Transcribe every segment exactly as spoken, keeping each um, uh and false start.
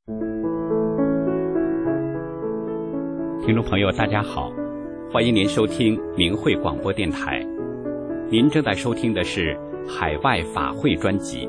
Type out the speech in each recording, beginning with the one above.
听众朋友大家好，欢迎您收听明慧广播电台。您正在收听的是海外法会专辑。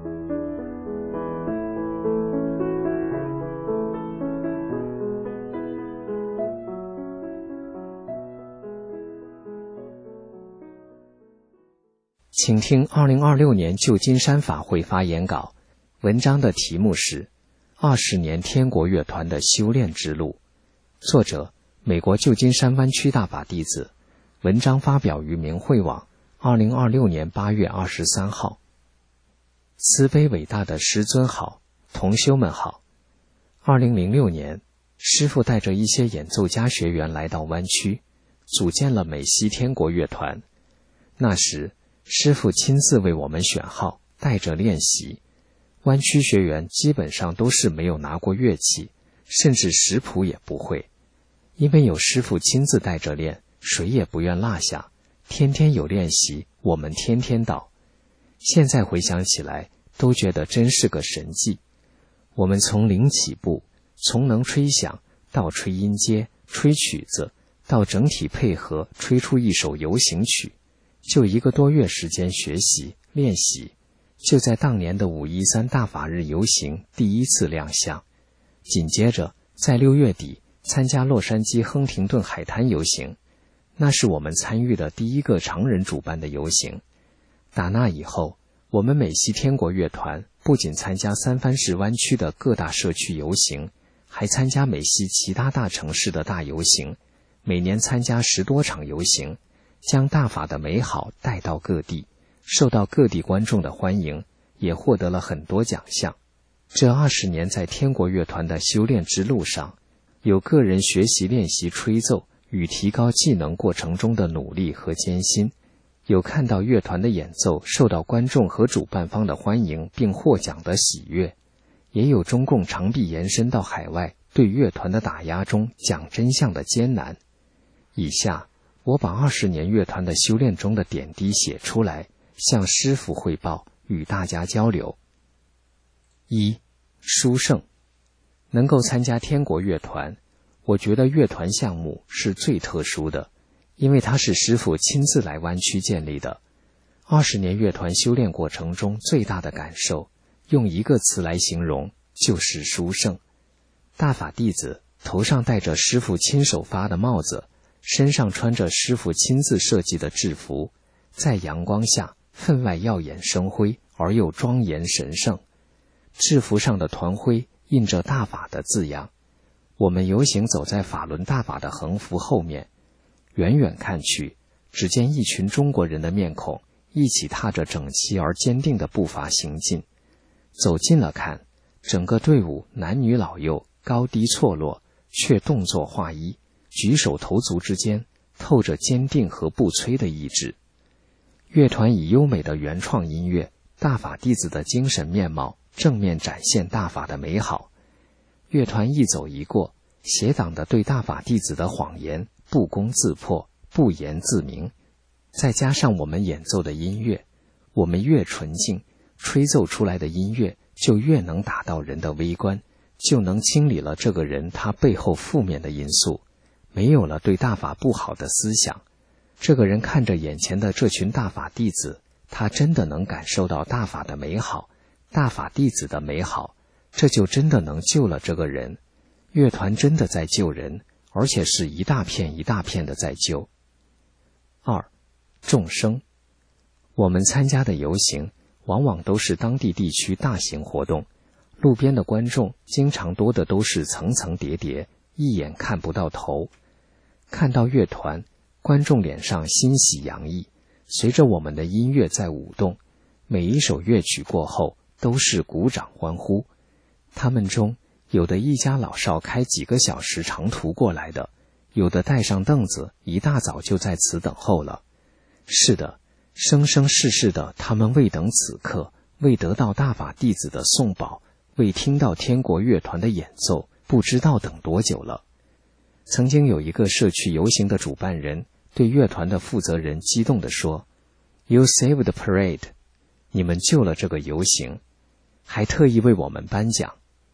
请听二零二六年旧金山法会发言稿，文章的题目是二十年天国乐团的修炼之路，作者美国旧金山湾区大法弟子，文章发表于明慧网二零二六年八月二十三号。慈悲伟大的师尊好，同修们好。二零零六年，师父带着一些演奏家学员来到湾区，组建了美西天国乐团。那时师父亲自为我们选号，带着练习。湾区学员基本上都是没有拿过乐器，甚至识谱也不会。因为有师父亲自带着练，谁也不愿落下，天天有练习，我们天天到。现在回想起来，都觉得真是个神迹。我们从零起步，从能吹响到吹音阶、吹曲子，到整体配合吹出一首游行曲，就一个多月时间学习练习，就在当年的五一三大法日游行第一次亮相。紧接着在六月底参加洛杉矶亨廷顿海滩游行，那是我们参与的第一个常人主办的游行。打那以后，我们美西天国乐团不仅参加三藩市湾区的各大社区游行，还参加美西其他大城市的大游行，每年参加十多场游行，将大法的美好带到各地，受到各地观众的欢迎，也获得了很多奖项。这二十年在天国乐团的修炼之路上，有个人学习练习吹奏与提高技能过程中的努力和艰辛，有看到乐团的演奏受到观众和主办方的欢迎并获奖的喜悦，也有中共长臂延伸到海外对乐团的打压中讲真相的艰难。以下我把二十年乐团的修炼中的点滴写出来，向师父汇报，与大家交流。一、殊胜。能够参加天国乐团，我觉得乐团项目是最特殊的，因为它是师父亲自来湾区建立的。二十年乐团修炼过程中最大的感受，用一个词来形容，就是殊胜。大法弟子头上戴着师父亲手发的帽子，身上穿着师父亲自设计的制服，在阳光下分外耀眼生辉，而又庄严神圣。制服上的团徽印着大法的字样。我们游行走在法轮大法的横幅后面，远远看去，只见一群中国人的面孔一起踏着整齐而坚定的步伐行进。走近了看，整个队伍男女老幼高低错落，却动作划一，举手投足之间透着坚定和不摧的意志。乐团以优美的原创音乐，大法弟子的精神面貌正面展现大法的美好。乐团一走一过，邪党的对大法弟子的谎言不攻自破，不言自明。再加上我们演奏的音乐，我们越纯净，吹奏出来的音乐就越能打到人的微观，就能清理了这个人他背后负面的因素，没有了对大法不好的思想。这个人看着眼前的这群大法弟子，他真的能感受到大法的美好，大法弟子的美好，这就真的能救了这个人。乐团真的在救人，而且是一大片一大片的在救。二、众生。我们参加的游行往往都是当地地区大型活动，路边的观众经常多的都是层层叠叠，一眼看不到头。看到乐团，观众脸上欣喜洋溢，随着我们的音乐在舞动，每一首乐曲过后都是鼓掌欢呼。他们中有的一家老少开几个小时长途过来的，有的带上凳子一大早就在此等候了。是的，生生世世的他们为等此刻，为得到大法弟子的颂宝，为听到天国乐团的演奏，不知道等多久了。曾经有一个社区游行的主办人对乐团的负责人激动地说， You saved the parade， 你们救了这个游行，还特意为我们颁奖。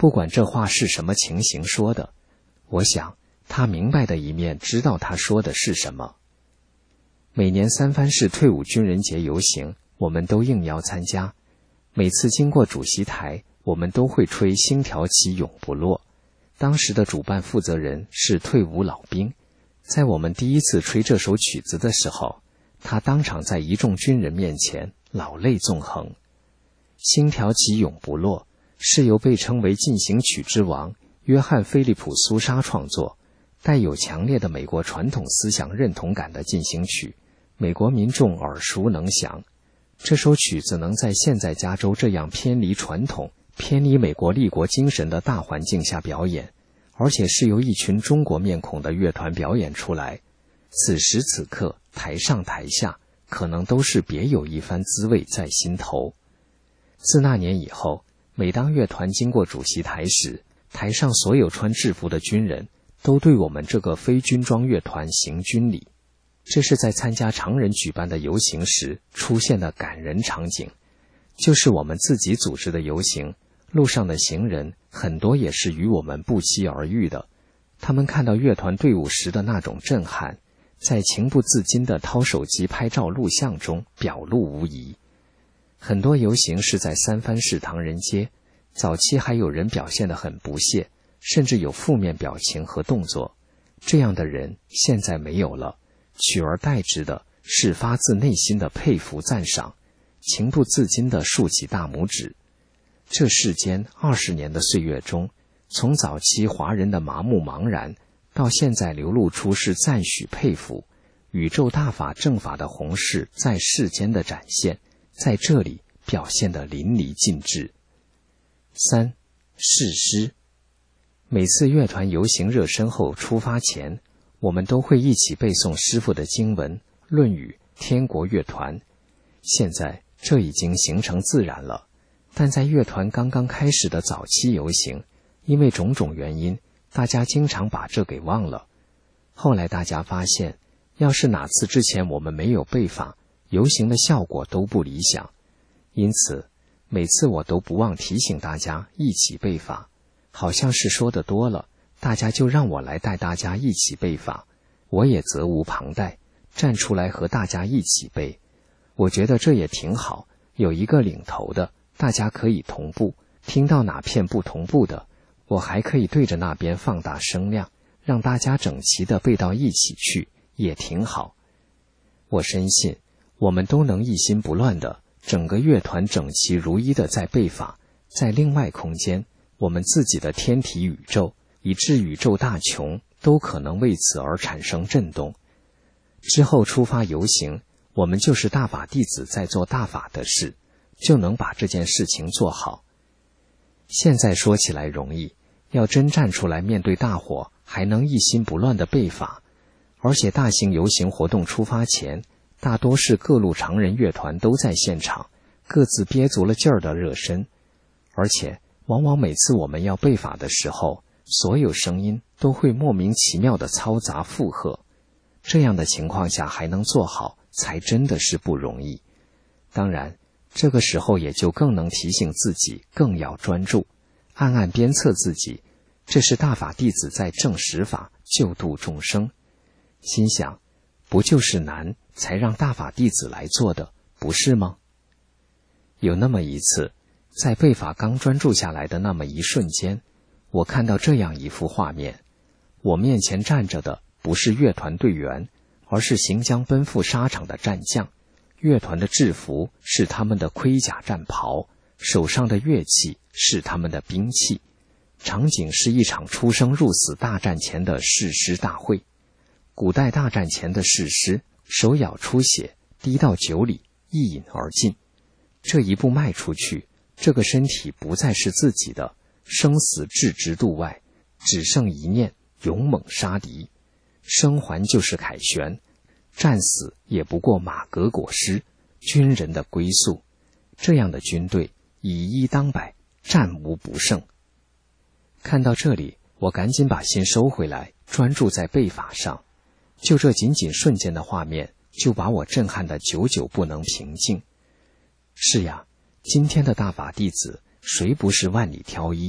不管这话是什么情形说的，我想他明白的一面知道他说的是什么。每年三藩市退伍军人节游行，我们都应邀参加。每次经过主席台，我们都会吹星条旗永不落。当时的主办负责人是退伍老兵，在我们第一次吹这首曲子的时候，他当场在一众军人面前老泪纵横。星条旗永不落是由被称为进行曲之王约翰·菲利普·苏莎创作，带有强烈的美国传统思想认同感的进行曲，美国民众耳熟能详。这首曲子能在现在加州这样偏离传统、偏离美国立国精神的大环境下表演，而且是由一群中国面孔的乐团表演出来，此时此刻台上台下可能都是别有一番滋味在心头。自那年以后，每当乐团经过主席台时，台上所有穿制服的军人都对我们这个非军装乐团行军礼。这是在参加常人举办的游行时出现的感人场景。就是我们自己组织的游行，路上的行人很多也是与我们不期而遇的，他们看到乐团队伍时的那种震撼，在情不自禁地掏手机拍照录像中表露无遗。很多游行是在三藩市唐人街，早期还有人表现得很不屑，甚至有负面表情和动作，这样的人现在没有了，取而代之的是发自内心的佩服赞赏，情不自禁地竖起大拇指。这世间二十年的岁月中，从早期华人的麻木茫然，到现在流露出是赞许佩服，宇宙大法正法的宏势在世间的展现，在这里表现得淋漓尽致。三、誓师。每次乐团游行热身后出发前，我们都会一起背诵师父的经文、论语、天国乐团。现在这已经形成自然了，但在乐团刚刚开始的早期游行，因为种种原因，大家经常把这给忘了。后来大家发现，要是哪次之前我们没有背法，游行的效果都不理想。因此每次我都不忘提醒大家一起背法，好像是说的多了，大家就让我来带大家一起背法，我也责无旁贷，站出来和大家一起背。我觉得这也挺好，有一个领头的，大家可以同步，听到哪片不同步的，我还可以对着那边放大声量，让大家整齐地背到一起去，也挺好。我深信我们都能一心不乱的，整个乐团整齐如一的在背法，在另外空间，我们自己的天体宇宙，以致宇宙大穹都可能为此而产生震动。之后出发游行，我们就是大法弟子在做大法的事，就能把这件事情做好。现在说起来容易，要真站出来面对大伙，还能一心不乱的背法。而且大型游行活动出发前，大多是各路常人乐团都在现场，各自憋足了劲儿的热身。而且往往每次我们要背法的时候，所有声音都会莫名其妙的嘈杂附和，这样的情况下还能做好，才真的是不容易。当然这个时候也就更能提醒自己更要专注，暗暗鞭策自己，这是大法弟子在正实法，救度众生。心想，不就是难才让大法弟子来做的，不是吗？有那么一次，在背法刚专注下来的那么一瞬间，我看到这样一幅画面，我面前站着的不是乐团队员，而是行将奔赴沙场的战将，乐团的制服是他们的盔甲战袍，手上的乐器是他们的兵器，场景是一场出生入死大战前的誓师大会。古代大战前的誓师，手咬出血，滴到酒里，一饮而尽。这一步迈出去，这个身体不再是自己的，生死置之度外，只剩一念，勇猛杀敌。生还就是凯旋，战死也不过马革裹尸，军人的归宿。这样的军队，以一当百，战无不胜。看到这里，我赶紧把心收回来，专注在背法上。就这仅仅瞬间的画面，就把我震撼得久久不能平静。是呀，今天的大法弟子，谁不是万里挑一，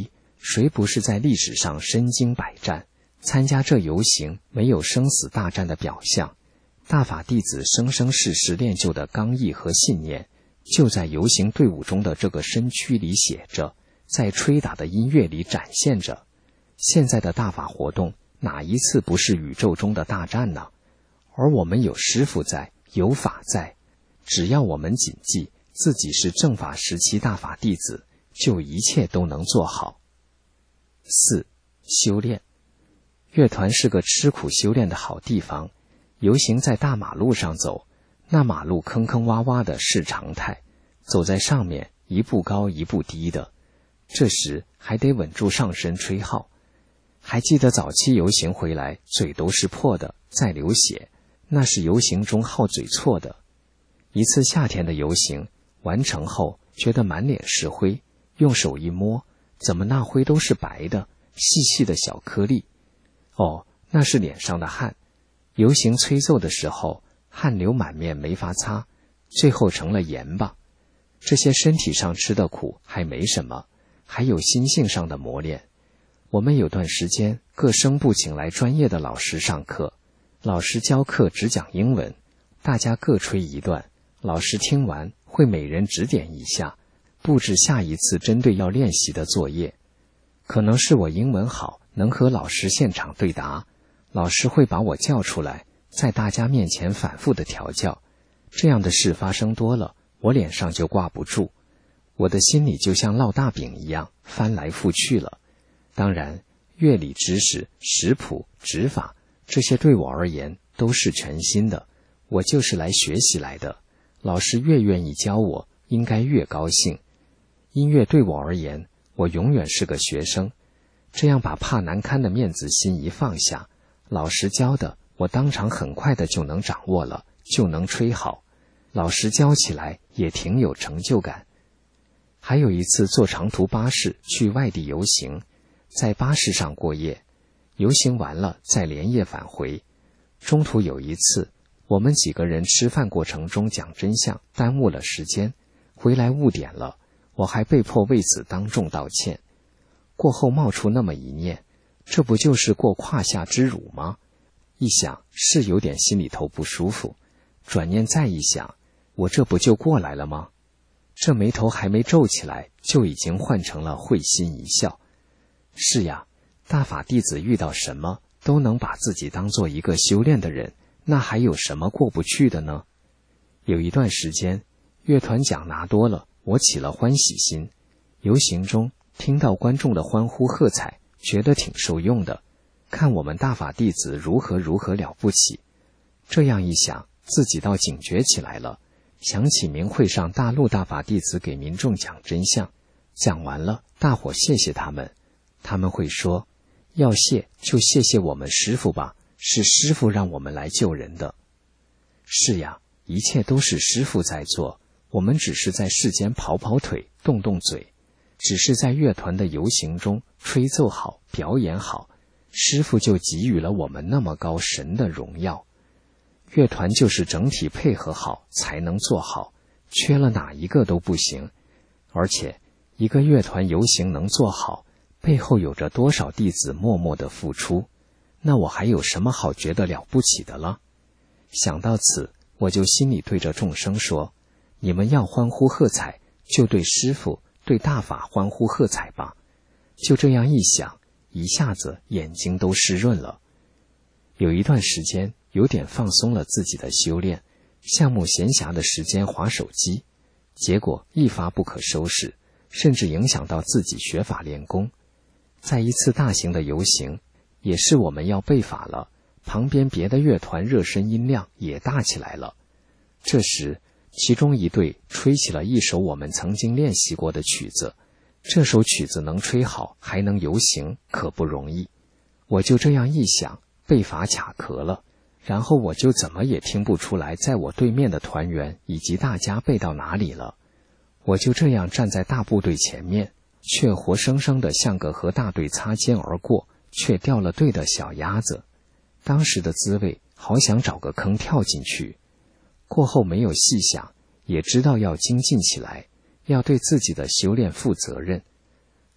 谁不是在历史上身经百战？参加这游行没有生死大战的表象，大法弟子生生世世练就的刚毅和信念，就在游行队伍中的这个身躯里写着，在吹打的音乐里展现着。现在的大法活动，哪一次不是宇宙中的大战呢？而我们有师父在，有法在，只要我们谨记自己是正法时期大法弟子，就一切都能做好。四、修炼。乐团是个吃苦修炼的好地方，游行在大马路上走，那马路坑坑洼洼的是常态，走在上面一步高一步低的，这时还得稳住上身吹号。还记得早期游行回来嘴都是破的，在流血，那是游行中号嘴错的。一次夏天的游行完成后，觉得满脸是灰，用手一摸，怎么那灰都是白的，细细的小颗粒。哦，那是脸上的汗。游行吹奏的时候，汗流满面没法擦，最后成了盐巴。这些身体上吃的苦还没什么，还有心性上的磨练。我们有段时间各声部请来专业的老师上课，老师教课只讲英文，大家各吹一段，老师听完会每人指点一下，布置下一次针对要练习的作业。可能是我英文好，能和老师现场对答，老师会把我叫出来，在大家面前反复的调教。这样的事发生多了，我脸上就挂不住，我的心里就像烙大饼一样翻来覆去了。当然，乐理知识、识谱、指法，这些对我而言都是全新的，我就是来学习来的。老师越愿意教我，应该越高兴。音乐对我而言，我永远是个学生。这样把怕难堪的面子心一放下，老师教的我当场很快的就能掌握了，就能吹好。老师教起来也挺有成就感。还有一次坐长途巴士去外地游行，在巴士上过夜，游行完了再连夜返回。中途有一次，我们几个人吃饭过程中讲真相，耽误了时间，回来误点了，我还被迫为此当众道歉。过后冒出那么一念，这不就是过胯下之辱吗？一想是有点心里头不舒服，转念再一想，我这不就过来了吗？这眉头还没皱起来，就已经换成了会心一笑。是呀，大法弟子遇到什么都能把自己当做一个修炼的人，那还有什么过不去的呢？有一段时间，乐团奖拿多了，我起了欢喜心。游行中听到观众的欢呼喝彩，觉得挺受用的。看我们大法弟子如何如何了不起，这样一想，自己倒警觉起来了。想起明会上大陆大法弟子给民众讲真相，讲完了，大伙谢谢他们，他们会说，要谢就谢谢我们师父吧，是师父让我们来救人的。是呀，一切都是师父在做，我们只是在世间跑跑腿，动动嘴，只是在乐团的游行中吹奏好，表演好，师父就给予了我们那么高神的荣耀。乐团就是整体配合好才能做好，缺了哪一个都不行。而且一个乐团游行能做好，背后有着多少弟子默默的付出，那我还有什么好觉得了不起的了？想到此，我就心里对着众生说，你们要欢呼喝彩，就对师父对大法欢呼喝彩吧。就这样一想，一下子眼睛都湿润了。有一段时间有点放松了自己的修炼，项目闲暇的时间滑手机，结果一发不可收拾，甚至影响到自己学法练功。在一次大型的游行，也是我们要背法了，旁边别的乐团热身音量也大起来了。这时其中一队吹起了一首我们曾经练习过的曲子，这首曲子能吹好还能游行可不容易。我就这样一想，背法卡壳了，然后我就怎么也听不出来在我对面的团员以及大家背到哪里了。我就这样站在大部队前面，却活生生的像个和大队擦肩而过却掉了队的小鸭子。当时的滋味好想找个坑跳进去。过后没有细想，也知道要精进起来，要对自己的修炼负责任。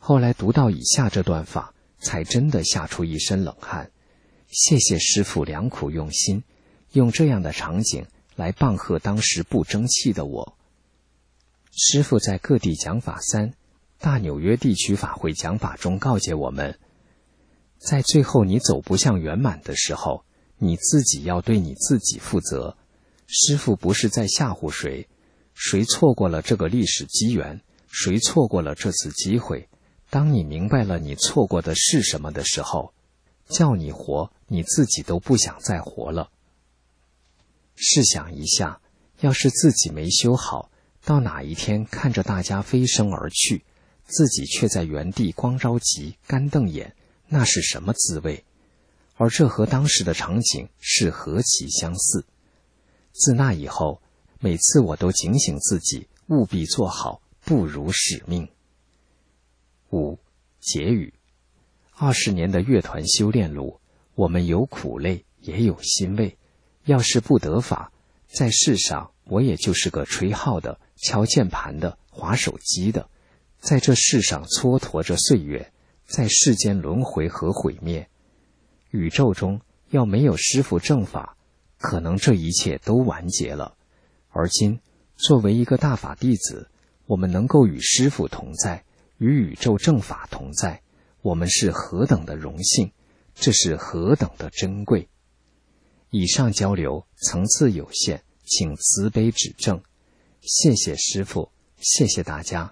后来读到以下这段话，才真的吓出一身冷汗。谢谢师父良苦用心，用这样的场景来棒喝当时不争气的我。师父在各地讲法三大纽约地区法会讲法中告诫我们，在最后你走不向圆满的时候，你自己要对你自己负责。师父不是在吓唬谁，谁错过了这个历史机缘，谁错过了这次机会，当你明白了你错过的是什么的时候，叫你活，你自己都不想再活了。试想一下，要是自己没修好，到哪一天看着大家飞升而去，自己却在原地光着急干瞪眼，那是什么滋味？而这和当时的场景是何其相似。自那以后，每次我都警醒自己，务必做好，不辱使命。五、结语。二十年的乐团修炼路，我们有苦累，也有欣慰。要是不得法，在世上我也就是个吹号的、敲键盘的、滑手机的，在这世上蹉跎着岁月，在世间轮回和毁灭。宇宙中要没有师父正法，可能这一切都完结了。而今作为一个大法弟子，我们能够与师父同在，与宇宙正法同在，我们是何等的荣幸，这是何等的珍贵。以上交流层次有限，请慈悲指正。谢谢师父，谢谢大家。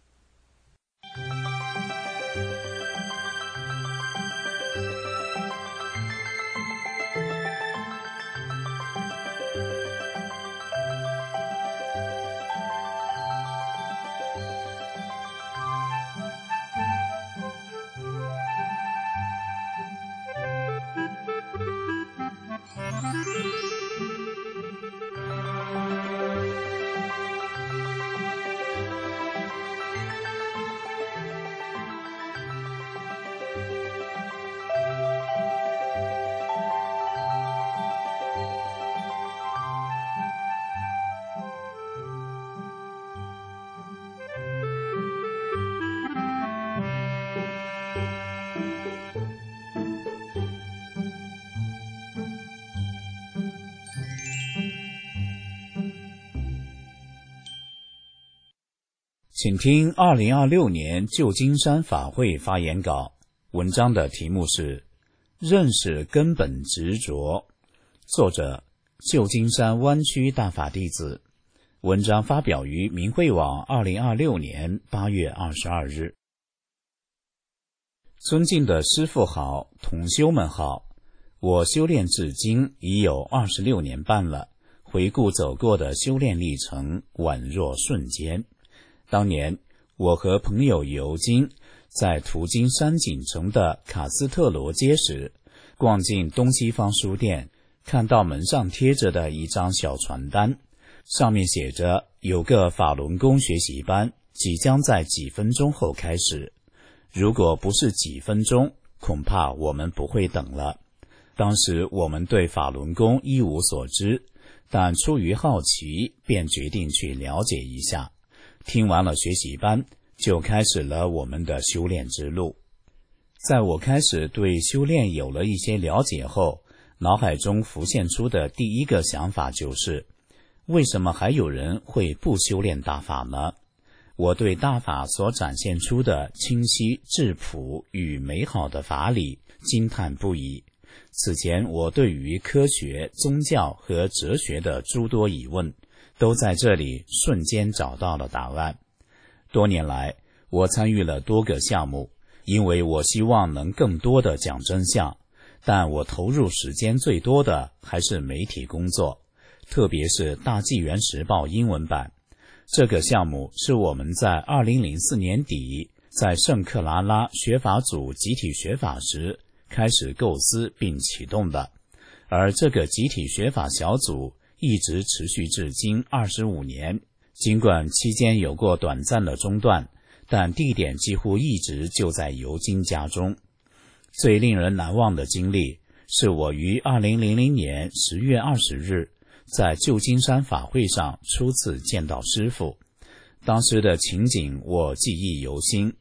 请听二零二六年旧金山法会发言稿，文章的题目是认识根本执着，作者旧金山湾区大法弟子，文章发表于明慧网二零二六年八月二十二日。尊敬的师父好，同修们好，我修炼至今已有二十六年半了，回顾走过的修炼历程，宛若瞬间。当年我和朋友尤金在途经山景城的卡斯特罗街时，逛进东西方书店，看到门上贴着的一张小传单，上面写着有个法轮功学习班即将在几分钟后开始，如果不是几分钟，恐怕我们不会等了。当时我们对法轮功一无所知，但出于好奇，便决定去了解一下。听完了学习班，就开始了我们的修炼之路。在我开始对修炼有了一些了解后，脑海中浮现出的第一个想法就是，为什么还有人会不修炼大法呢？我对大法所展现出的清晰、质朴与美好的法理惊叹不已。此前我对于科学、宗教和哲学的诸多疑问，都在这里瞬间找到了答案。多年来，我参与了多个项目，因为我希望能更多的讲真相，但我投入时间最多的还是媒体工作，特别是大纪元时报英文版。这个项目是我们在二零零四年底在圣克拉拉学法组集体学法时开始构思并启动的，而这个集体学法小组一直持续至今二十五年，尽管期间有过短暂的中断，但地点几乎一直就在尤金家中。最令人难忘的经历是我于二零零零年十月二十日在旧金山法会上初次见到师父，当时的情景我记忆犹新。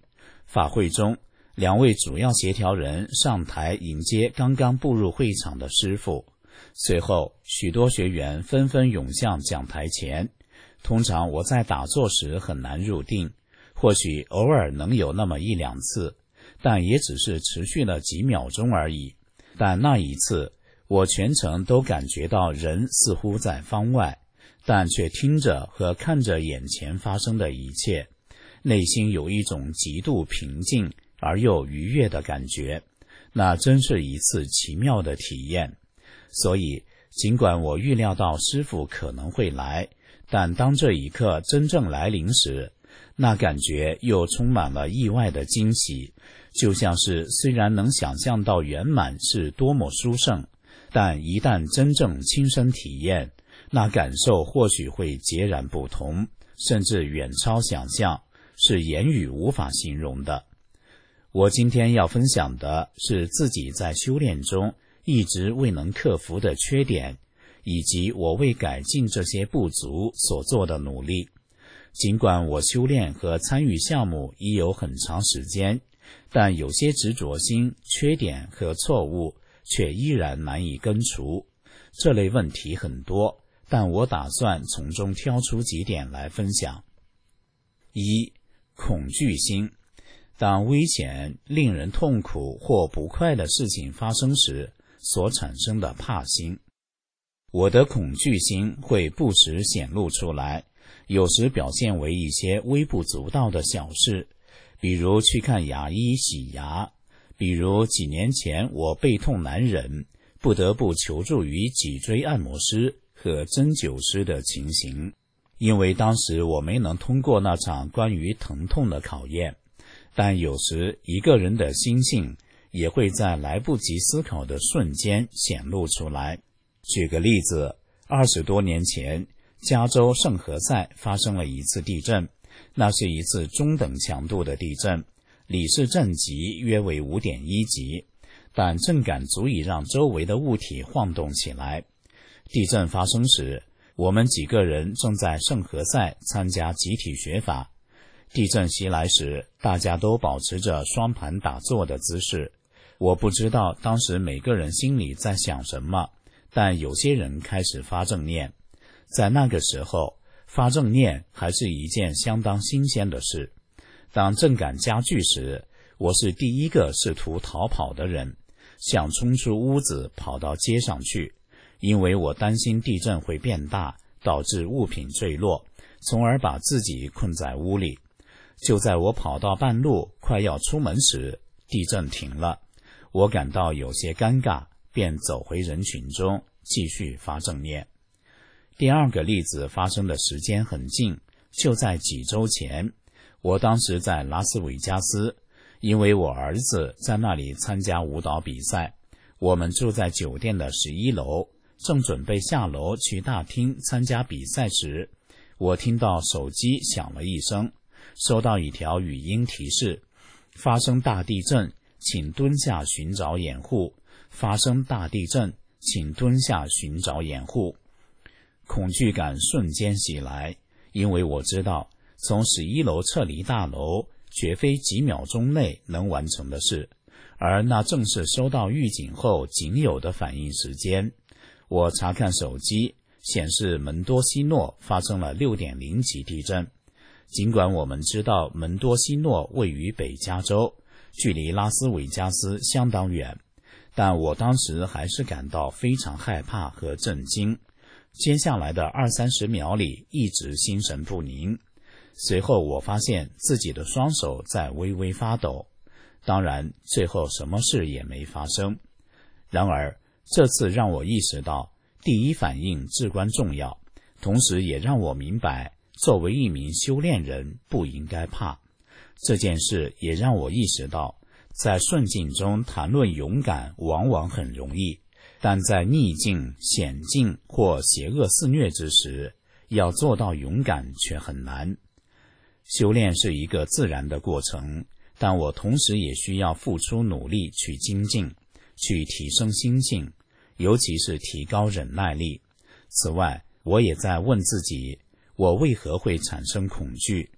法会中，两位主要协调人上台迎接刚刚步入会场的师父，随后许多学员纷纷涌向讲台前。通常我在打坐时很难入定，或许偶尔能有那么一两次，但也只是持续了几秒钟而已。但那一次，我全程都感觉到人似乎在方外，但却听着和看着眼前发生的一切，内心有一种极度平静而又愉悦的感觉，那真是一次奇妙的体验。所以尽管我预料到师父可能会来，但当这一刻真正来临时，那感觉又充满了意外的惊喜，就像是虽然能想象到圆满是多么殊胜，但一旦真正亲身体验，那感受或许会截然不同，甚至远超想象，是言语无法形容的。我今天要分享的是自己在修炼中一直未能克服的缺点，以及我为改进这些不足所做的努力。尽管我修炼和参与项目已有很长时间，但有些执着心、缺点和错误却依然难以根除。这类问题很多，但我打算从中挑出几点来分享。一、恐惧心。当危险、令人痛苦或不快的事情发生时所产生的怕心。我的恐惧心会不时显露出来，有时表现为一些微不足道的小事，比如去看牙医洗牙，比如几年前我背痛难忍，不得不求助于脊椎按摩师和针灸师的情形。因为当时我没能通过那场关于疼痛的考验。但有时一个人的心性也会在来不及思考的瞬间显露出来。举个例子，二十多年前，加州圣何塞发生了一次地震，那是一次中等强度的地震，里氏震级约为 五点一 级，但震感足以让周围的物体晃动起来。地震发生时，我们几个人正在圣何塞参加集体学法。地震袭来时，大家都保持着双盘打坐的姿势。我不知道当时每个人心里在想什么，但有些人开始发正念。在那个时候，发正念还是一件相当新鲜的事。当震感加剧时，我是第一个试图逃跑的人，想冲出屋子跑到街上去，因为我担心地震会变大，导致物品坠落，从而把自己困在屋里。就在我跑到半路快要出门时，地震停了，我感到有些尴尬，便走回人群中继续发正念。第二个例子发生的时间很近，就在几周前。我当时在拉斯维加斯，因为我儿子在那里参加舞蹈比赛。我们住在酒店的十一楼，正准备下楼去大厅参加比赛时，我听到手机响了一声，收到一条语音提示：发生大地震，请蹲下寻找掩护。发生大地震，请蹲下寻找掩护。恐惧感瞬间袭来，因为我知道从十一楼撤离大楼绝非几秒钟内能完成的事，而那正是收到预警后仅有的反应时间。我查看手机，显示门多西诺发生了 六点零 级地震。尽管我们知道门多西诺位于北加州，距离拉斯维加斯相当远，但我当时还是感到非常害怕和震惊。接下来的二三十秒里一直心神不宁，随后我发现自己的双手在微微发抖。当然，最后什么事也没发生。然而，这次让我意识到第一反应至关重要，同时也让我明白作为一名修炼人不应该怕。这件事也让我意识到，在顺境中谈论勇敢往往很容易，但在逆境、险境或邪恶肆虐之时，要做到勇敢却很难。修炼是一个自然的过程，但我同时也需要付出努力去精进，去提升心性，尤其是提高忍耐力。此外，我也在问自己，我为何会产生恐惧？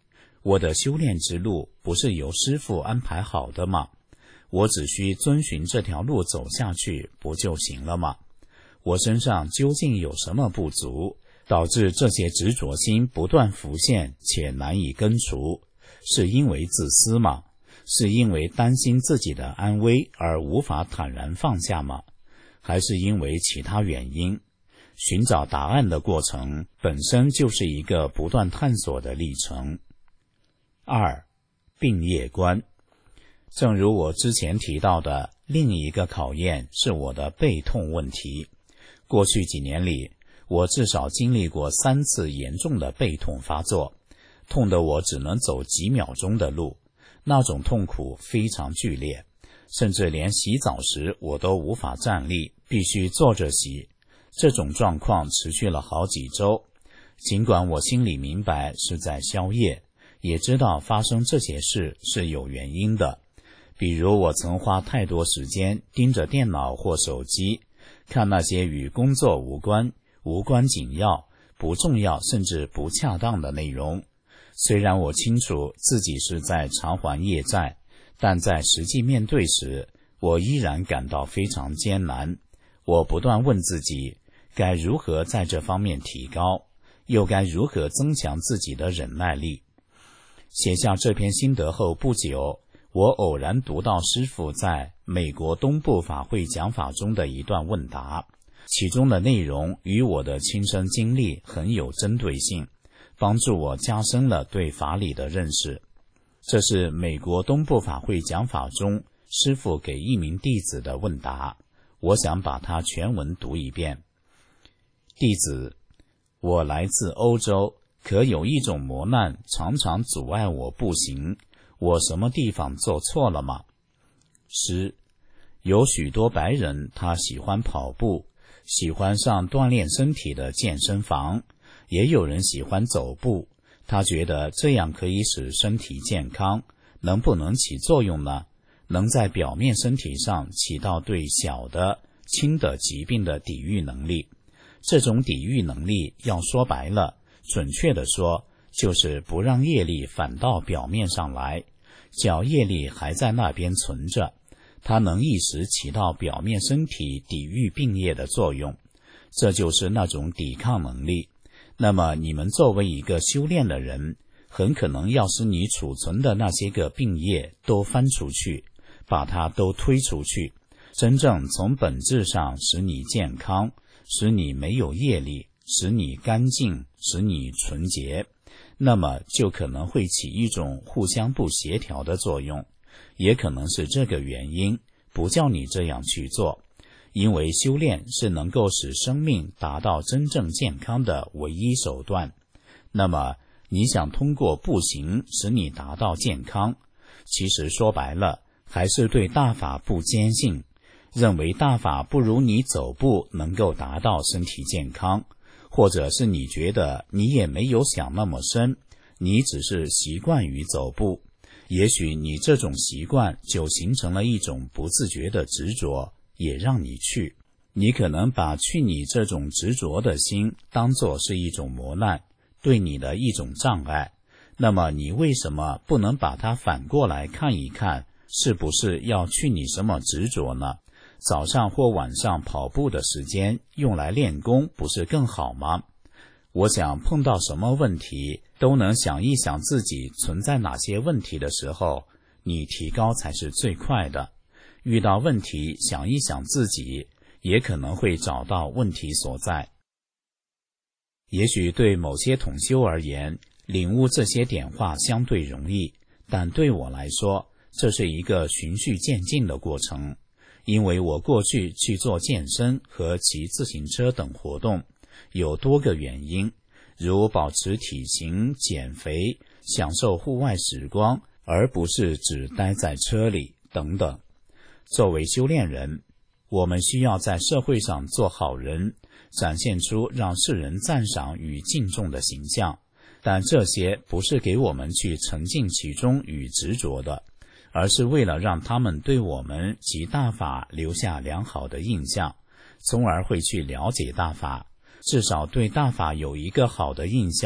我的修炼之路不是由师父安排好的吗？我只需遵循这条路走下去不就行了吗？我身上究竟有什么不足，导致这些执着心不断浮现且难以根除？是因为自私吗？是因为担心自己的安危而无法坦然放下吗？还是因为其他原因？寻找答案的过程本身就是一个不断探索的历程。二、病业观。正如我之前提到的，另一个考验是我的背痛问题。过去几年里，我至少经历过三次严重的背痛发作，痛得我只能走几秒钟的路，那种痛苦非常剧烈，甚至连洗澡时我都无法站立，必须坐着洗。这种状况持续了好几周，尽管我心里明白是在消业，也知道发生这些事是有原因的。比如我曾花太多时间盯着电脑或手机，看那些与工作无关、无关紧要、不重要甚至不恰当的内容。虽然我清楚自己是在偿还业债，但在实际面对时，我依然感到非常艰难。我不断问自己，该如何在这方面提高，又该如何增强自己的忍耐力。写下这篇心得后不久，我偶然读到师父在美国东部法会讲法中的一段问答，其中的内容与我的亲身经历很有针对性，帮助我加深了对法理的认识。这是美国东部法会讲法中师父给一名弟子的问答，我想把它全文读一遍。弟子，我来自欧洲，可有一种磨难常常阻碍我步行，我什么地方做错了吗？师，有许多白人他喜欢跑步，喜欢上锻炼身体的健身房，也有人喜欢走步，他觉得这样可以使身体健康，能不能起作用呢？能在表面身体上起到对小的、轻的疾病的抵御能力。这种抵御能力要说白了，准确地说，就是不让业力反到表面上来，叫业力还在那边存着，它能一时起到表面身体抵御病业的作用，这就是那种抵抗能力。那么你们作为一个修炼的人，很可能要使你储存的那些个病业都翻出去，把它都推出去，真正从本质上使你健康，使你没有业力，使你干净，使你纯洁，那么就可能会起一种互相不协调的作用。也可能是这个原因，不叫你这样去做，因为修炼是能够使生命达到真正健康的唯一手段。那么你想通过步行使你达到健康，其实说白了，还是对大法不坚信，认为大法不如你走步能够达到身体健康，或者是你觉得你也没有想那么深，你只是习惯于走步，也许你这种习惯就形成了一种不自觉的执着，也让你去。你可能把去你这种执着的心当作是一种磨难，对你的一种障碍。那么你为什么不能把它反过来看一看，是不是要去你什么执着呢？早上或晚上跑步的时间用来练功不是更好吗？我想碰到什么问题都能想一想自己存在哪些问题的时候，你提高才是最快的。遇到问题想一想自己，也可能会找到问题所在。也许对某些同修而言，领悟这些点化相对容易，但对我来说，这是一个循序渐进的过程。因为我过去去做健身和骑自行车等活动，有多个原因，如保持体型、减肥、享受户外时光，而不是只待在车里等等。作为修炼人，我们需要在社会上做好人，展现出让世人赞赏与敬重的形象，但这些不是给我们去沉浸其中与执着的，而是为了让他们对我们及大法留下良好的印象，从而会去了解大法，至少对大法有一个好的印象，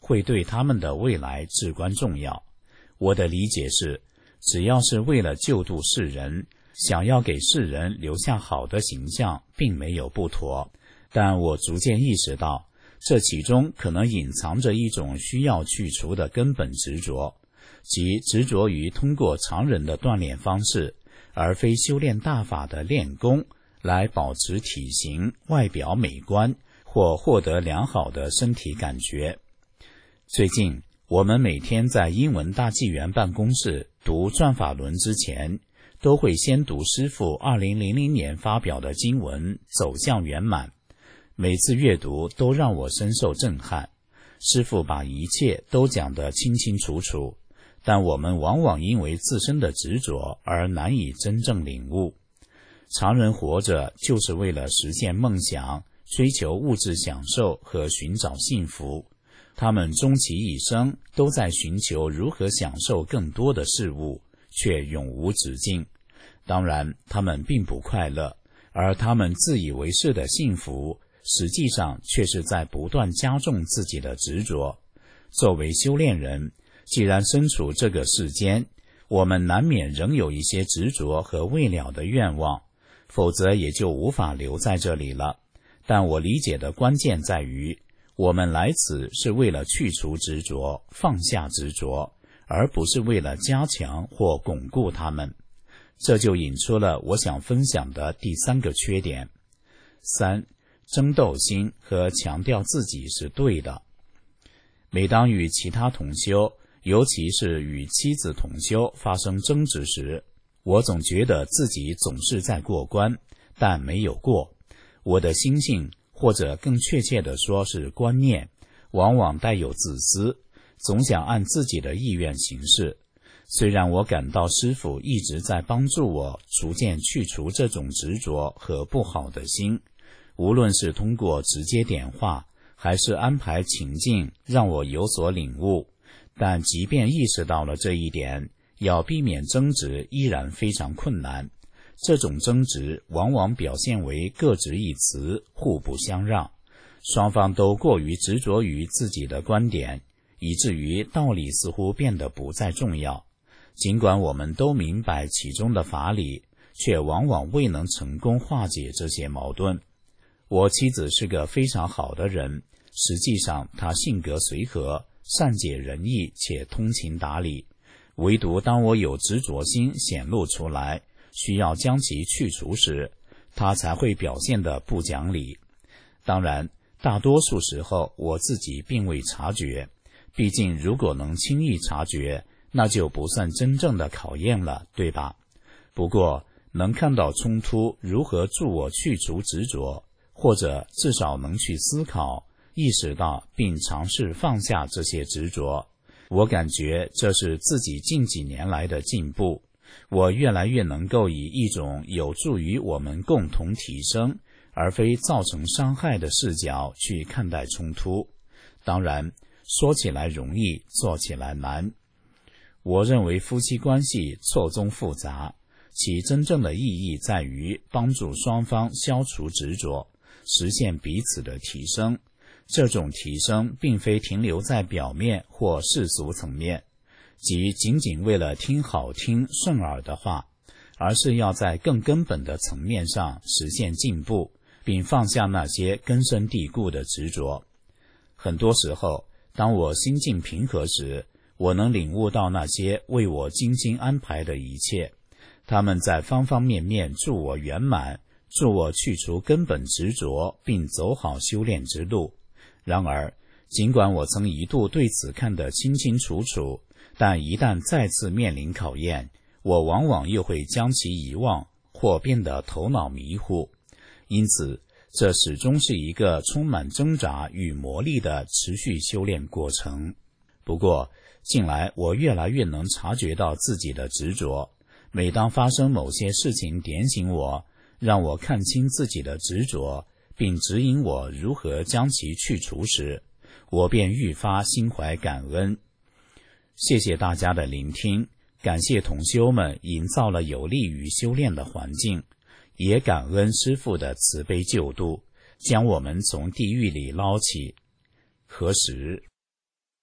会对他们的未来至关重要。我的理解是，只要是为了救度世人，想要给世人留下好的形象，并没有不妥。但我逐渐意识到，这其中可能隐藏着一种需要去除的根本执着，即执着于通过常人的锻炼方式，而非修炼大法的练功，来保持体型、外表美观，或获得良好的身体感觉。最近，我们每天在英文大纪元办公室读转法轮之前，都会先读师父二零零零年发表的经文《走向圆满》。每次阅读都让我深受震撼，师父把一切都讲得清清楚楚，但我们往往因为自身的执着而难以真正领悟。常人活着就是为了实现梦想，追求物质享受和寻找幸福，他们终其一生都在寻求如何享受更多的事物，却永无止境。当然，他们并不快乐，而他们自以为是的幸福实际上却是在不断加重自己的执着。作为修炼人，既然身处这个世间，我们难免仍有一些执着和未了的愿望，否则也就无法留在这里了。但我理解的关键在于，我们来此是为了去除执着，放下执着，而不是为了加强或巩固它们。这就引出了我想分享的第三个缺点。三、争斗心和强调自己是对的。每当与其他同修，尤其是与妻子同修发生争执时，我总觉得自己总是在过关，但没有过。我的心性，或者更确切地说是观念，往往带有自私，总想按自己的意愿行事。虽然我感到师父一直在帮助我逐渐去除这种执着和不好的心，无论是通过直接点化，还是安排情境让我有所领悟，但即便意识到了这一点，要避免争执依然非常困难。这种争执往往表现为各执一词，互不相让，双方都过于执着于自己的观点，以至于道理似乎变得不再重要。尽管我们都明白其中的法理，却往往未能成功化解这些矛盾。我妻子是个非常好的人，实际上她性格随和，善解人意且通情达理，唯独当我有执着心显露出来，需要将其去除时，她才会表现得不讲理。当然，大多数时候我自己并未察觉，毕竟如果能轻易察觉，那就不算真正的考验了，对吧？不过，能看到冲突如何助我去除执着，或者至少能去思考、意识到并尝试放下这些执着，我感觉这是自己近几年来的进步。我越来越能够以一种有助于我们共同提升，而非造成伤害的视角去看待冲突。当然，说起来容易，做起来难。我认为夫妻关系错综复杂，其真正的意义在于帮助双方消除执着，实现彼此的提升。这种提升并非停留在表面或世俗层面，即仅仅为了听好听顺耳的话，而是要在更根本的层面上实现进步，并放下那些根深蒂固的执着。很多时候，当我心境平和时，我能领悟到那些为我精心安排的一切，他们在方方面面助我圆满，助我去除根本执着，并走好修炼之路。然而，尽管我曾一度对此看得清清楚楚，但一旦再次面临考验，我往往又会将其遗忘，或变得头脑迷糊。因此，这始终是一个充满挣扎与磨砺的持续修炼过程。不过，近来我越来越能察觉到自己的执着，每当发生某些事情点醒我，让我看清自己的执着，并指引我如何将其去除时，我便愈发心怀感恩。谢谢大家的聆听，感谢同修们营造了有利于修炼的环境，也感恩师父的慈悲救度，将我们从地狱里捞起。何时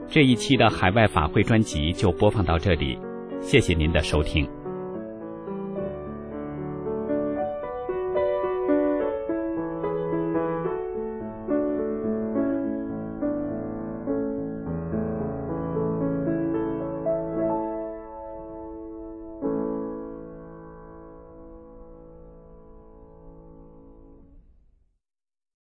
这一期的海外法会专辑就播放到这里，谢谢您的收听。